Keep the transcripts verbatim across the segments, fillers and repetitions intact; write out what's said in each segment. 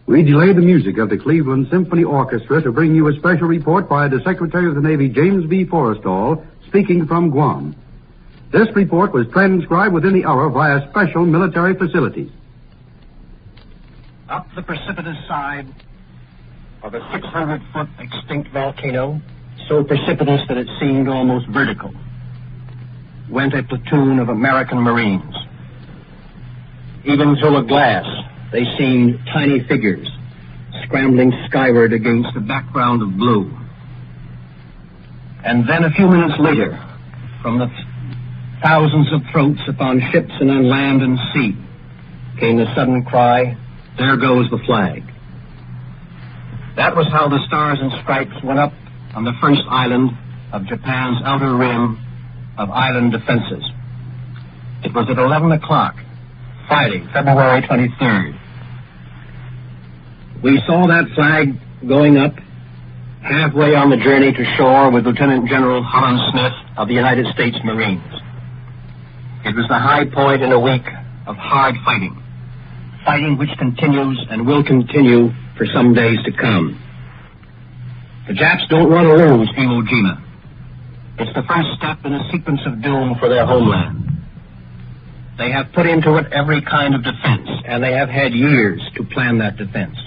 We delay the music of the Cleveland Symphony Orchestra to bring you a special report by the Secretary of the Navy, James B. Forrestal, speaking from Guam. This report was transcribed within the hour via special military facilities. Up the precipitous side of a six hundred foot extinct volcano, so precipitous that it seemed almost vertical, went a platoon of American Marines. Even through a glass, they seemed tiny figures scrambling skyward against a background of blue. And then a few minutes later, from the thousands of throats upon ships and on land and sea, came the sudden cry, "There goes the flag." That was how the Stars and Stripes went up on the first island of Japan's outer rim of island defenses. It was at eleven o'clock, Friday, February twenty-third. We saw that flag going up halfway on the journey to shore with Lieutenant General Holland Smith of the United States Marines. It was the high point in a week of hard fighting, fighting which continues and will continue for some days to come. The Japs don't want to lose Iwo Jima. It's the first step in a sequence of doom for their homeland. They have put into it every kind of defense, and they have had years to plan that defense.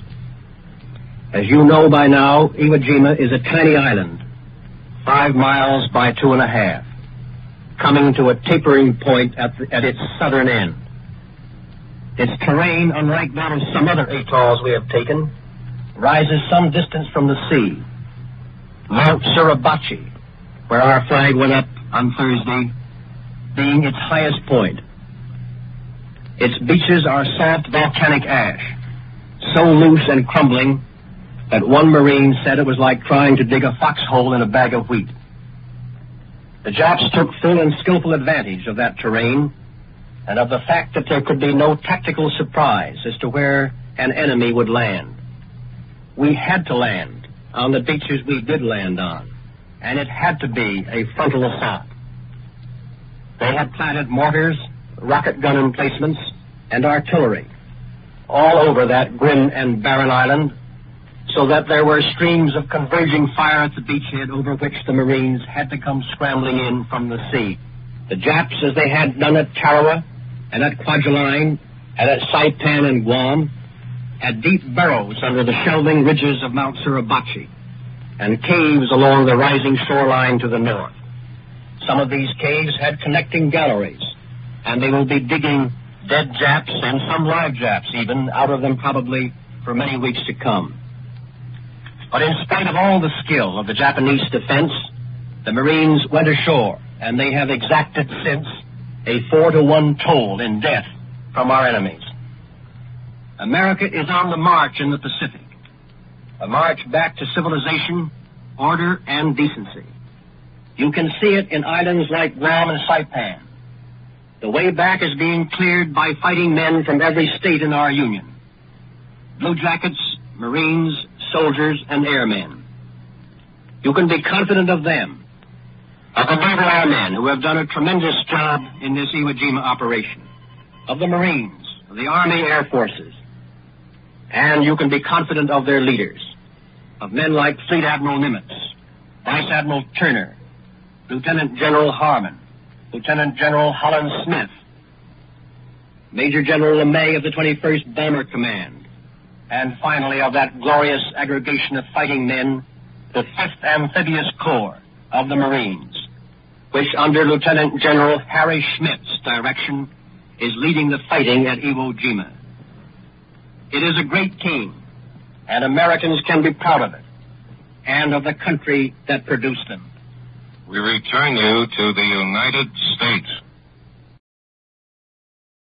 As you know by now, Iwo Jima is a tiny island, five miles by two and a half, coming to a tapering point at, the, at its southern end. Its terrain, unlike that of some other atolls we have taken, rises some distance from the sea. Mount Suribachi, where our flag went up on Thursday, being its highest point. Its beaches are soft volcanic ash, so loose and crumbling that one Marine said it was like trying to dig a foxhole in a bag of wheat. The Japs took full and skillful advantage of that terrain and of the fact that there could be no tactical surprise as to where an enemy would land. We had to land on the beaches we did land on, and it had to be a frontal assault. They had planted mortars, rocket gun emplacements, and artillery all over that grim and barren island, so that there were streams of converging fire at the beachhead over which the Marines had to come scrambling in from the sea. The Japs, as they had done at Tarawa and at Kwajalein and at Saipan and Guam, had deep burrows under the shelving ridges of Mount Suribachi and caves along the rising shoreline to the north. Some of these caves had connecting galleries, and they will be digging dead Japs and some live Japs even out of them probably for many weeks to come. But in spite of all the skill of the Japanese defense, the Marines went ashore, and they have exacted since a four to one toll in death from our enemies. America is on the march in the Pacific, a march back to civilization, order, and decency. You can see it in islands like Guam and Saipan. The way back is being cleared by fighting men from every state in our Union. Blue Jackets, Marines, soldiers, and airmen. You can be confident of them, of the naval airmen who have done a tremendous job in this Iwo Jima operation, of the Marines, of the Army Air Forces, and you can be confident of their leaders, of men like Fleet Admiral Nimitz, Vice Admiral Turner, Lieutenant General Harmon, Lieutenant General Holland Smith, Major General LeMay of the twenty-first Bomber Command, and finally of that glorious aggregation of fighting men, the fifth Amphibious Corps of the Marines, which under Lieutenant General Harry Schmidt's direction is leading the fighting at Iwo Jima. It is a great team, and Americans can be proud of it, and of the country that produced them. We return you to the United States.